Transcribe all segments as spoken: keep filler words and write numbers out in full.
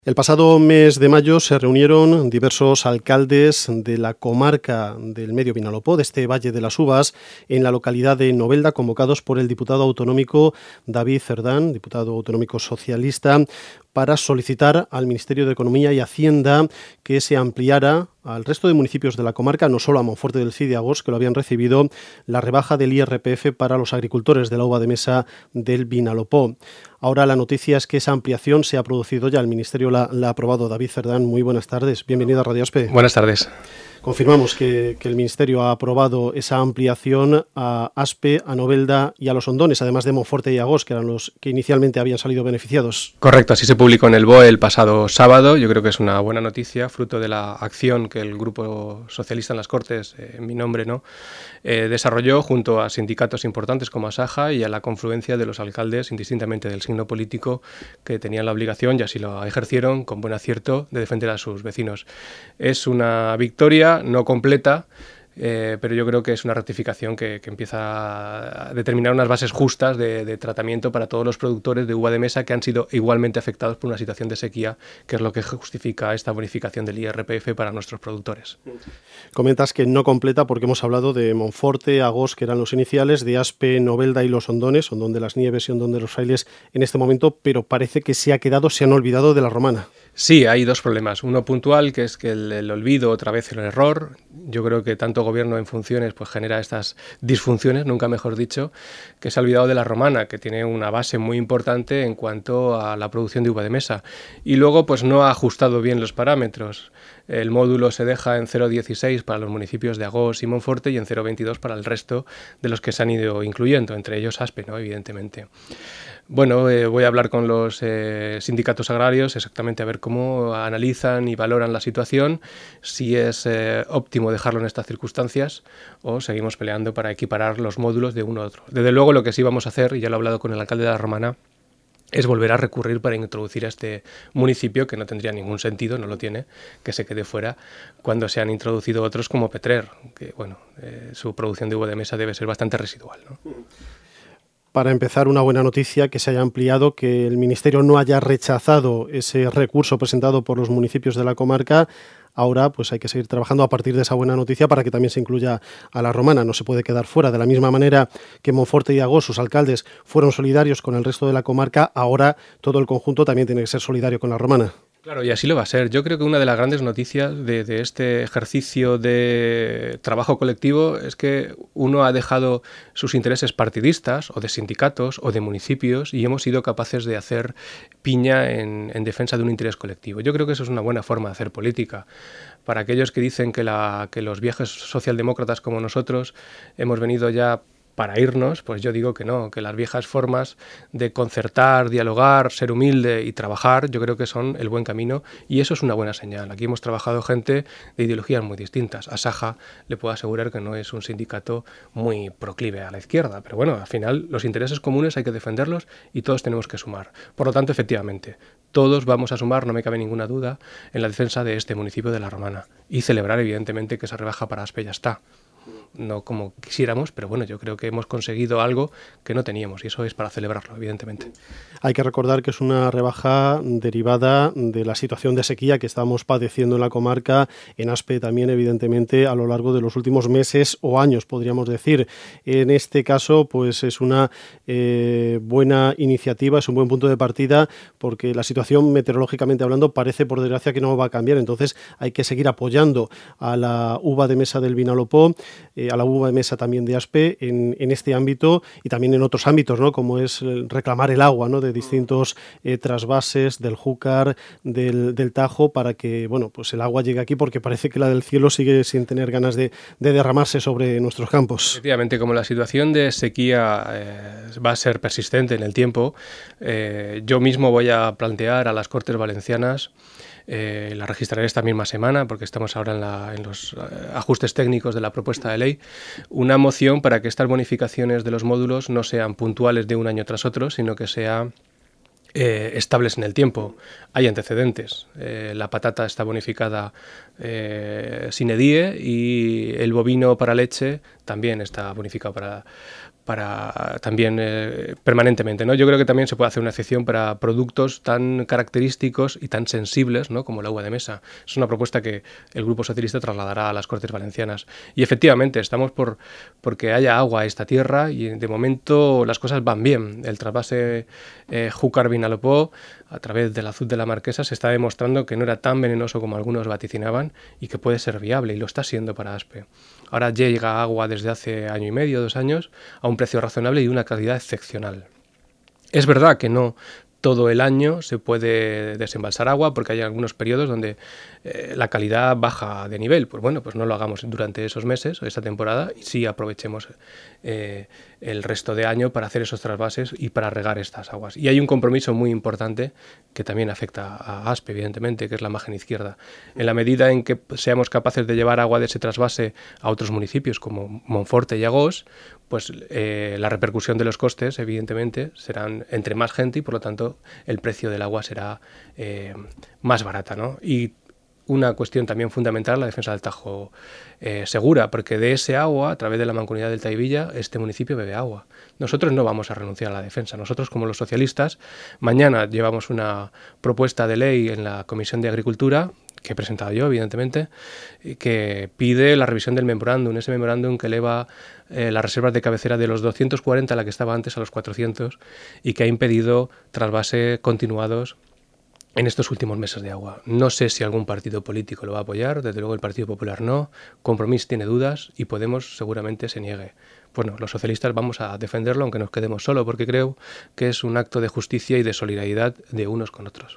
El pasado mes de mayo se reunieron diversos alcaldes de la comarca del Medio Vinalopó, de este Valle de las Uvas, en la localidad de Novelda, convocados por el diputado autonómico David Cerdán, diputado autonómico socialista, para solicitar al Ministerio de Economía y Hacienda que se ampliara al resto de municipios de la comarca, no solo a Monforte del Cid y Agós, que lo habían recibido, la rebaja del I R P F para los agricultores de la uva de mesa del Vinalopó. Ahora la noticia es que esa ampliación se ha producido ya, el Ministerio la, la ha aprobado. David Cerdán, muy buenas tardes, bienvenido a Radio Aspe. Buenas tardes. Confirmamos que, que el Ministerio ha aprobado esa ampliación a Aspe, a Novelda y a Los Hondones, además de Monforte y Agós, que eran los que inicialmente habían salido beneficiados. Correcto, así se publicó en el B O E el pasado sábado. Yo creo que es una buena noticia, fruto de la acción que el Grupo Socialista en las Cortes, eh, en mi nombre, ¿no? eh, desarrolló junto a sindicatos importantes como Asaja y a la confluencia de los alcaldes, indistintamente del signo político, que tenían la obligación, y así lo ejercieron con buen acierto, de defender a sus vecinos. Es una victoria no completa, eh, pero yo creo que es una rectificación que, que empieza a determinar unas bases justas de, de tratamiento para todos los productores de uva de mesa que han sido igualmente afectados por una situación de sequía, que es lo que justifica esta bonificación del I R P F para nuestros productores. Comentas que no completa porque hemos hablado de Monforte, Agós, que eran los iniciales, de Aspe, Novelda y Los Hondones, Hondón de las Nieves y Hondón de los Frailes en este momento, pero parece que se ha quedado, se han olvidado de la romana. Sí, hay dos problemas. Uno puntual, que es que el, el olvido, otra vez el error. Yo creo que tanto gobierno en funciones pues genera estas disfunciones, nunca mejor dicho, que se ha olvidado de la romana, que tiene una base muy importante en cuanto a la producción de uva de mesa. Y luego pues no ha ajustado bien los parámetros. El módulo se deja en cero coma dieciséis para los municipios de Agós y Monforte y en cero coma veintidós para el resto de los que se han ido incluyendo, entre ellos Aspe, ¿no? Evidentemente. Bueno, eh, voy a hablar con los eh, sindicatos agrarios exactamente a ver cómo analizan y valoran la situación, si es eh, óptimo dejarlo en estas circunstancias o seguimos peleando para equiparar los módulos de uno a otro. Desde luego lo que sí vamos a hacer, y ya lo he hablado con el alcalde de la Romana, es volver a recurrir para introducir a este municipio, que no tendría ningún sentido, no lo tiene, que se quede fuera cuando se han introducido otros como Petrer, que bueno, eh, su producción de uva de mesa debe ser bastante residual, ¿no? Para empezar, una buena noticia que se haya ampliado, que el Ministerio no haya rechazado ese recurso presentado por los municipios de la comarca. Ahora pues hay que seguir trabajando a partir de esa buena noticia para que también se incluya a la romana. No se puede quedar fuera. De la misma manera que Monforte y Agós, sus alcaldes, fueron solidarios con el resto de la comarca, ahora todo el conjunto también tiene que ser solidario con la romana. Claro, y así lo va a ser. Yo creo que una de las grandes noticias de, de este ejercicio de trabajo colectivo es que uno ha dejado sus intereses partidistas o de sindicatos o de municipios y hemos sido capaces de hacer piña en, en defensa de un interés colectivo. Yo creo que eso es una buena forma de hacer política. Para aquellos que dicen que, la, que los viejos socialdemócratas como nosotros hemos venido ya para irnos, pues yo digo que no, que las viejas formas de concertar, dialogar, ser humilde y trabajar, yo creo que son el buen camino y eso es una buena señal. Aquí hemos trabajado gente de ideologías muy distintas. Asaja le puedo asegurar que no es un sindicato muy proclive a la izquierda, pero bueno, al final los intereses comunes hay que defenderlos y todos tenemos que sumar. Por lo tanto, efectivamente, todos vamos a sumar, no me cabe ninguna duda, en la defensa de este municipio de La Romana y celebrar evidentemente que esa rebaja para Aspe ya está. No como quisiéramos, pero bueno, yo creo que hemos conseguido algo que no teníamos y eso es para celebrarlo, evidentemente. Hay que recordar que es una rebaja derivada de la situación de sequía que estamos padeciendo en la comarca, en Aspe también, evidentemente, a lo largo de los últimos meses o años, podríamos decir. En este caso, pues es una eh, buena iniciativa, es un buen punto de partida, porque la situación, meteorológicamente hablando, parece, por desgracia, que no va a cambiar. Entonces, hay que seguir apoyando a la uva de mesa del Vinalopó, eh, a la uva de mesa también de Aspe en, en este ámbito y también en otros ámbitos, ¿no? Como es el reclamar el agua, ¿no? De distintos eh, trasvases, del Júcar, del, del Tajo, para que bueno, pues el agua llegue aquí, porque parece que la del cielo sigue sin tener ganas de, de derramarse sobre nuestros campos. Efectivamente, como la situación de sequía eh, va a ser persistente en el tiempo, eh, yo mismo voy a plantear a las Cortes Valencianas, Eh, la registraré esta misma semana porque estamos ahora en, la, en los ajustes técnicos de la propuesta de ley, una moción para que estas bonificaciones de los módulos no sean puntuales de un año tras otro, sino que sean eh, estables en el tiempo. Hay antecedentes. Eh, la patata está bonificada eh, sine die y el bovino para leche también está bonificado para para también eh, permanentemente, ¿no? Yo creo que también se puede hacer una excepción para productos tan característicos y tan sensibles, ¿no?, como el agua de mesa. Es una propuesta que el Grupo Socialista trasladará a las Cortes Valencianas. Y efectivamente, estamos por porque haya agua a esta tierra y de momento las cosas van bien. El trasvase eh, Júcar-Vinalopó a través del azud de la Marquesa se está demostrando que no era tan venenoso como algunos vaticinaban y que puede ser viable, y lo está siendo para Aspe. Ahora llega agua desde hace año y medio, dos años, a un precio razonable y una calidad excepcional. Es verdad que no todo el año se puede desembalsar agua porque hay algunos periodos donde eh, la calidad baja de nivel. Pues bueno, pues no lo hagamos durante esos meses o esta temporada y sí aprovechemos eh, el resto de año para hacer esos trasvases y para regar estas aguas. Y hay un compromiso muy importante que también afecta a Aspe, evidentemente, que es la margen izquierda. En la medida en que seamos capaces de llevar agua de ese trasvase a otros municipios como Monforte y Agós, pues eh, la repercusión de los costes, evidentemente, serán entre más gente y por lo tanto el precio del agua será eh, más barata, ¿no? Y una cuestión también fundamental, la defensa del Tajo eh, Segura, porque de ese agua, a través de la Mancomunidad del Taivilla, este municipio bebe agua. Nosotros no vamos a renunciar a la defensa. Nosotros, como los socialistas, mañana llevamos una propuesta de ley en la Comisión de Agricultura, que he presentado yo, evidentemente, que pide la revisión del memorándum, ese memorándum que eleva eh, las reservas de cabecera de los doscientos cuarenta, la que estaba antes, a los cuatrocientos, y que ha impedido trasvases continuados en estos últimos meses de agua. No sé si algún partido político lo va a apoyar, desde luego el Partido Popular no, Compromís tiene dudas y Podemos seguramente se niegue. Bueno, los socialistas vamos a defenderlo aunque nos quedemos solos, porque creo que es un acto de justicia y de solidaridad de unos con otros.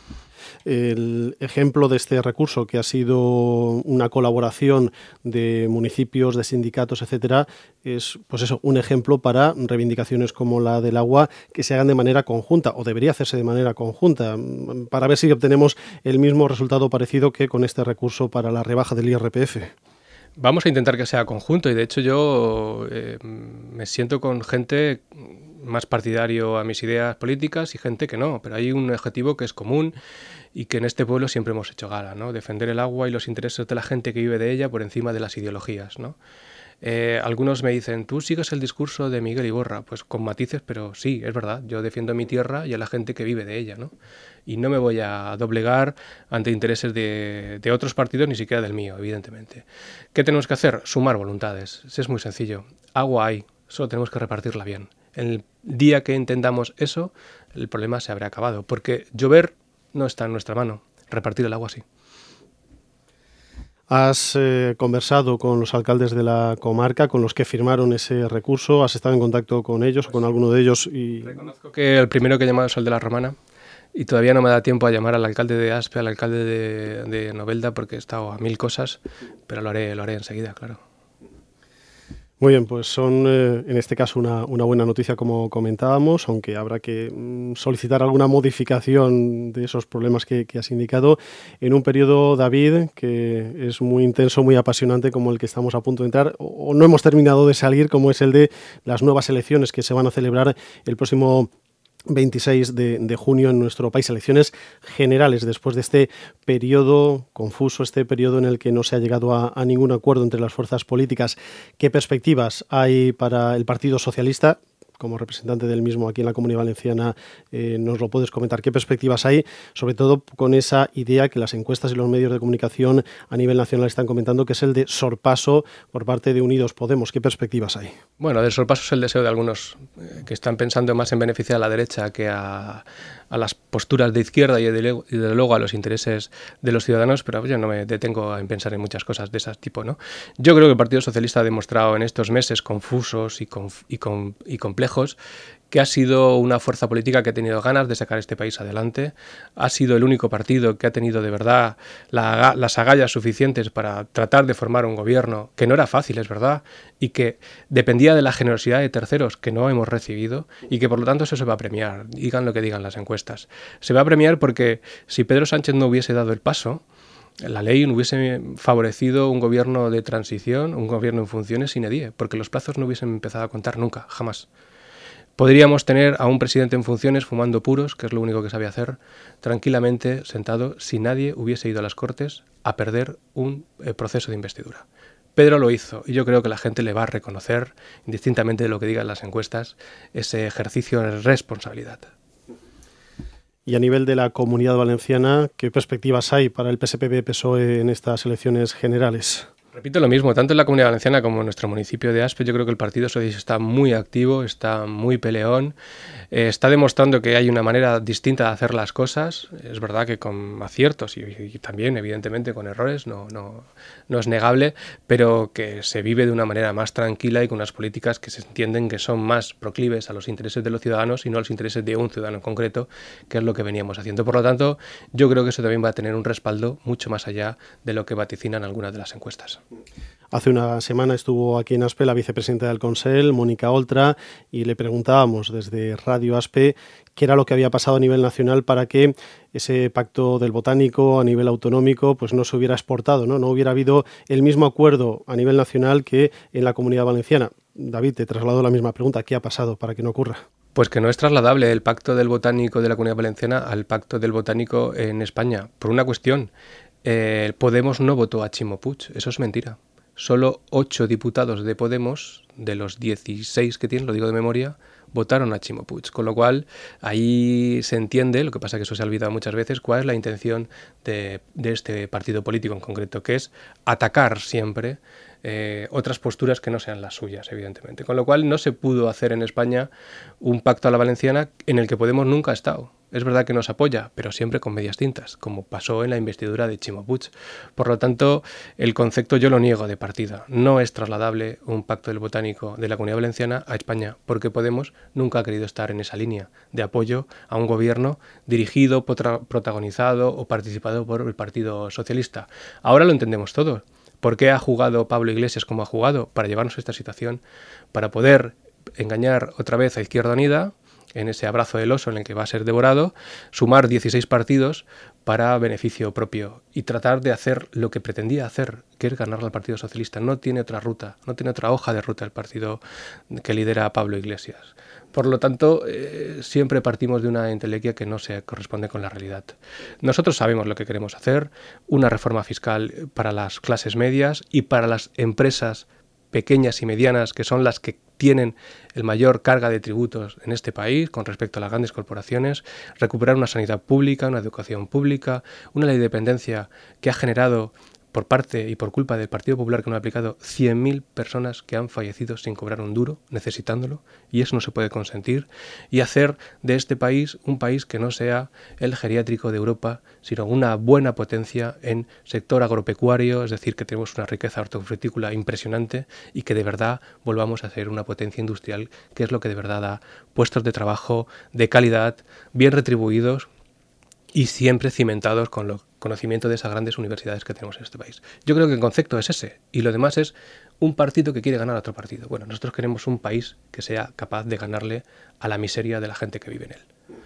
El ejemplo de este recurso, que ha sido una colaboración de municipios, de sindicatos, etcétera, es pues eso, un ejemplo para reivindicaciones como la del agua que se hagan de manera conjunta, o debería hacerse de manera conjunta, para ver si obtenemos el mismo resultado parecido que con este recurso para la rebaja del I R P F. Vamos a intentar que sea conjunto, y de hecho yo eh, me siento con gente más partidario a mis ideas políticas y gente que no, pero hay un objetivo que es común y que en este pueblo siempre hemos hecho gala, ¿no? Defender el agua y los intereses de la gente que vive de ella por encima de las ideologías, ¿no? Eh, algunos me dicen, tú sigues el discurso de Miguel Iborra, pues con matices, pero sí, es verdad, yo defiendo mi tierra y a la gente que vive de ella, ¿no? Y no me voy a doblegar ante intereses de, de otros partidos, ni siquiera del mío, evidentemente. ¿Qué tenemos que hacer? Sumar voluntades. Es muy sencillo. Agua hay, solo tenemos que repartirla bien. El día que entendamos eso, el problema se habrá acabado, porque llover no está en nuestra mano, repartir el agua sí. Has eh, conversado con los alcaldes de la comarca, con los que firmaron ese recurso, has estado en contacto con ellos, pues, con alguno de ellos. Y reconozco que el primero que he llamado es el de la Romana, y todavía no me da tiempo a llamar al alcalde de Aspe, al alcalde de, de Novelda, porque he estado a mil cosas, pero lo haré, lo haré enseguida, claro. Muy bien, pues son eh, en este caso una, una buena noticia, como comentábamos, aunque habrá que mm, solicitar alguna modificación de esos problemas que, que has indicado en un periodo, David, que es muy intenso, muy apasionante, como el que estamos a punto de entrar, o, o no hemos terminado de salir, como es el de las nuevas elecciones que se van a celebrar el próximo veintiséis de, de junio en nuestro país, elecciones generales, después de este periodo confuso, este periodo en el que no se ha llegado a, a ningún acuerdo entre las fuerzas políticas. ¿Qué perspectivas hay para el Partido Socialista? Como representante del mismo aquí en la Comunidad Valenciana, eh, nos lo puedes comentar. ¿Qué perspectivas hay? Sobre todo con esa idea que las encuestas y los medios de comunicación a nivel nacional están comentando, que es el de sorpaso por parte de Unidos Podemos. ¿Qué perspectivas hay? Bueno, del sorpaso es el deseo de algunos eh, que están pensando más en beneficiar a la derecha que a, a las posturas de izquierda y de, y de luego a los intereses de los ciudadanos, pero yo no me detengo en pensar en muchas cosas de ese tipo, ¿no? Yo creo que el Partido Socialista ha demostrado en estos meses confusos y, conf, y, con, y complejos que ha sido una fuerza política que ha tenido ganas de sacar este país adelante, ha sido el único partido que ha tenido de verdad la, las agallas suficientes para tratar de formar un gobierno, que no era fácil, es verdad, y que dependía de la generosidad de terceros que no hemos recibido, y que por lo tanto eso se va a premiar, digan lo que digan las encuestas. Se va a premiar porque si Pedro Sánchez no hubiese dado el paso, la ley no hubiese favorecido un gobierno de transición, un gobierno en funciones sin edie, porque los plazos no hubiesen empezado a contar nunca, jamás. Podríamos tener a un presidente en funciones fumando puros, que es lo único que sabe hacer, tranquilamente sentado, si nadie hubiese ido a las Cortes a perder un eh, proceso de investidura. Pedro lo hizo y yo creo que la gente le va a reconocer, indistintamente de lo que digan las encuestas, ese ejercicio de responsabilidad. Y a nivel de la Comunidad Valenciana, ¿qué perspectivas hay para el P S P B P S O E en estas elecciones generales? Repito lo mismo, tanto en la Comunidad Valenciana como en nuestro municipio de Aspe, yo creo que el Partido Socialista está muy activo, está muy peleón, eh, está demostrando que hay una manera distinta de hacer las cosas, es verdad que con aciertos y, y también evidentemente con errores, no, no, no es negable, pero que se vive de una manera más tranquila y con unas políticas que se entienden que son más proclives a los intereses de los ciudadanos y no a los intereses de un ciudadano en concreto, que es lo que veníamos haciendo. Por lo tanto, yo creo que eso también va a tener un respaldo mucho más allá de lo que vaticinan algunas de las encuestas. Hace una semana estuvo aquí en Aspe la vicepresidenta del Consell, Mónica Oltra, y le preguntábamos desde Radio Aspe qué era lo que había pasado a nivel nacional para que ese pacto del botánico a nivel autonómico pues no se hubiera exportado, ¿no? No hubiera habido el mismo acuerdo a nivel nacional que en la Comunidad Valenciana. David, te traslado la misma pregunta. ¿Qué ha pasado para que no ocurra? Pues que no es trasladable el pacto del botánico de la Comunidad Valenciana al pacto del botánico en España, por una cuestión. Eh, Podemos no votó a Ximo Puig, eso es mentira. Solo ocho diputados de Podemos, de los dieciséis que tienen, lo digo de memoria, votaron a Ximo Puig, con lo cual ahí se entiende, lo que pasa que eso se ha olvidado muchas veces, cuál es la intención de, de este partido político en concreto, que es atacar siempre eh, otras posturas que no sean las suyas, evidentemente. Con lo cual no se pudo hacer en España un pacto a la valenciana en el que Podemos nunca ha estado. Es verdad que nos apoya, pero siempre con medias tintas, como pasó en la investidura de Ximo Puig. Por lo tanto, el concepto yo lo niego de partida. No es trasladable un pacto del botánico de la Comunidad Valenciana a España, porque Podemos nunca ha querido estar en esa línea de apoyo a un gobierno dirigido, protagonizado o participado por el Partido Socialista. Ahora lo entendemos todos. ¿Por qué ha jugado Pablo Iglesias como ha jugado? Para llevarnos a esta situación, para poder engañar otra vez a Izquierda Unida, en ese abrazo del oso en el que va a ser devorado, sumar dieciséis partidos para beneficio propio y tratar de hacer lo que pretendía hacer, que es ganarle al Partido Socialista. No tiene otra ruta, no tiene otra hoja de ruta el partido que lidera Pablo Iglesias. Por lo tanto, eh, siempre partimos de una entelequia que no se corresponde con la realidad. Nosotros sabemos lo que queremos hacer, una reforma fiscal para las clases medias y para las empresas pequeñas y medianas, que son las que tienen el mayor carga de tributos en este país con respecto a las grandes corporaciones, recuperar una sanidad pública, una educación pública, una ley de dependencia que ha generado por parte y por culpa del Partido Popular, que no ha aplicado, cien mil personas que han fallecido sin cobrar un duro, necesitándolo, y eso no se puede consentir, y hacer de este país un país que no sea el geriátrico de Europa, sino una buena potencia en sector agropecuario, es decir, que tenemos una riqueza hortofrutícola impresionante y que de verdad volvamos a ser una potencia industrial, que es lo que de verdad da puestos de trabajo de calidad, bien retribuidos y siempre cimentados con el conocimiento de esas grandes universidades que tenemos en este país. Yo creo que el concepto es ese, y lo demás es un partido que quiere ganar a otro partido. Bueno, nosotros queremos un país que sea capaz de ganarle a la miseria de la gente que vive en él.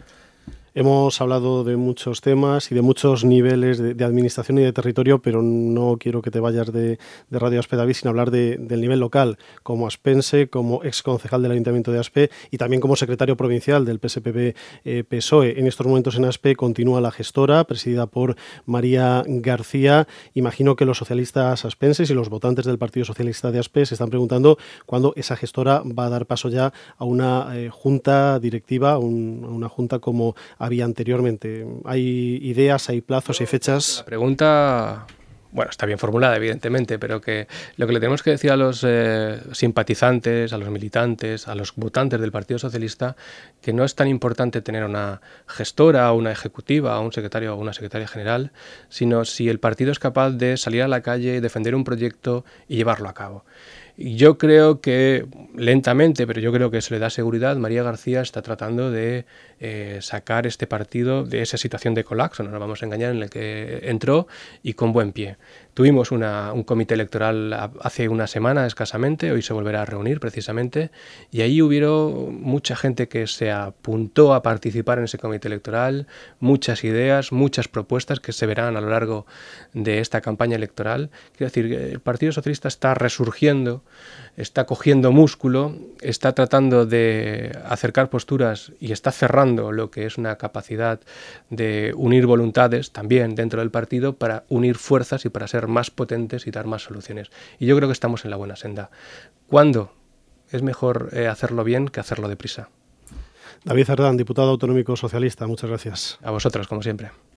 Hemos hablado de muchos temas y de muchos niveles de, de administración y de territorio, pero no quiero que te vayas de, de Radio Aspe, David, sin hablar de, del nivel local, como aspense, como exconcejal del Ayuntamiento de Aspe y también como secretario provincial del P S P B eh, P S O E. En estos momentos en Aspe continúa la gestora, presidida por María García. Imagino que los socialistas aspenses y los votantes del Partido Socialista de Aspe se están preguntando cuándo esa gestora va a dar paso ya a una eh, junta directiva, un, a una junta como había anteriormente. ¿Hay ideas, hay plazos, hay fechas? La pregunta, bueno, está bien formulada, evidentemente, pero que lo que le tenemos que decir a los eh, simpatizantes, a los militantes, a los votantes del Partido Socialista, que no es tan importante tener una gestora, una ejecutiva, un secretario o una secretaria general, sino si el partido es capaz de salir a la calle, defender un proyecto y llevarlo a cabo. Y yo creo que, lentamente, pero yo creo que se le da seguridad, María García está tratando de eh, sacar este partido de esa situación de colapso, no nos vamos a engañar, en el que entró y con buen pie. Tuvimos una, un comité electoral hace una semana escasamente, hoy se volverá a reunir precisamente, y ahí hubieron mucha gente que se apuntó a participar en ese comité electoral, muchas ideas, muchas propuestas que se verán a lo largo de esta campaña electoral. Quiero decir, el Partido Socialista está resurgiendo está cogiendo músculo, está tratando de acercar posturas y está cerrando lo que es una capacidad de unir voluntades también dentro del partido para unir fuerzas y para ser más potentes y dar más soluciones. Y yo creo que estamos en la buena senda. ¿Cuándo? Es mejor eh, hacerlo bien que hacerlo deprisa. David Cerdán, diputado autonómico socialista, muchas gracias. A vosotros, como siempre.